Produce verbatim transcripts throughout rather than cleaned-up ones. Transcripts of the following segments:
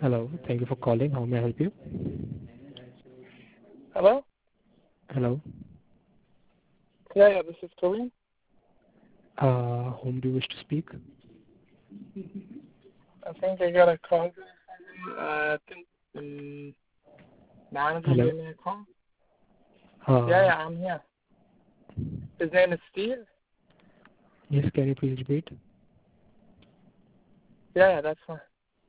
Hello. Thank you for calling. How may I help you? Hello? Hello. Yeah, yeah, this is Kareem. Uh, whom do you wish to speak? I think I got a call. Uh, I think the manager Hello. gave me a call. Uh, Yeah, yeah, I'm here. His name is Steve? Yes, can you please repeat? Yeah, yeah, that's fine.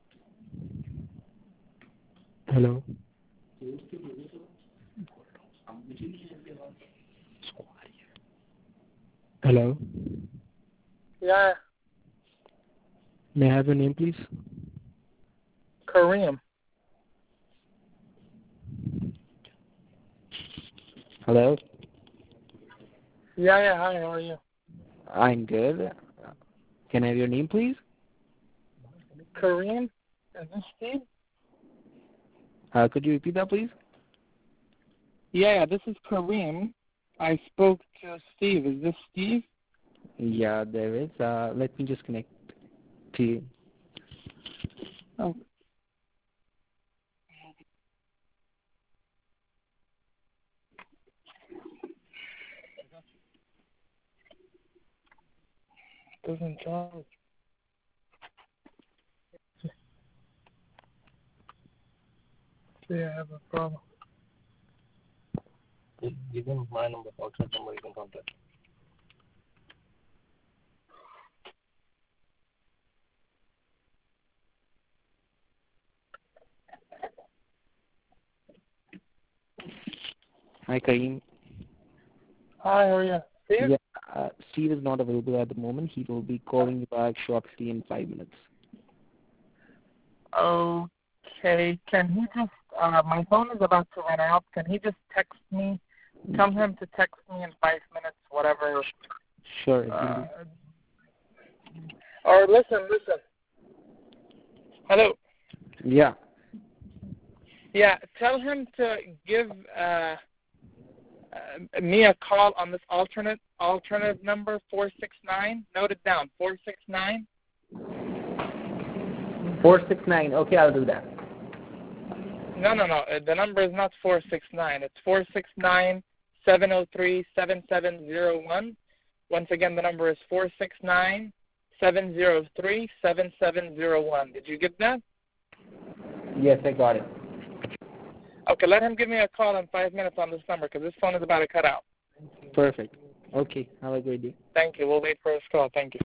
Hello. Hello. Yeah, May I have your name, please? Kareem. Hello. Yeah, yeah, hi, how are you? I'm good. Can I have your name, please? Kareem? Is this Steve? Uh, could you repeat that, please? Yeah, yeah, this is Kareem. I spoke to Steve. Is this Steve? Yeah, there is. Uh, let me just connect to you. Oh. Doesn't charge. Yeah, I have a problem. Give him my number, outside number you can contact. Hi, Kareem. Hi, how are you? Steve? Yeah, uh, Steve is not available at the moment. He will be calling you back shortly in five minutes. Okay, can he just, uh, my phone is about to run out. Can he just text me? Tell him to text me in five minutes, whatever. Sure. Uh, or listen, listen. Hello. Yeah. Yeah, tell him to give uh, uh, me a call on this alternate alternate number four six nine. Note it down, four six nine. four six nine. Okay, I'll do that. No, no, no. Uh, the number is not four six nine. It's four six nine seven zero three seven seven zero one. Once again, the number is four six nine seven zero three seven seven zero one. Did you get that? Yes, I got it. Okay, let him give me a call in five minutes on this number because this phone is about to cut out. Perfect. Okay. Have a great day. Thank you. We'll wait for his call. Thank you.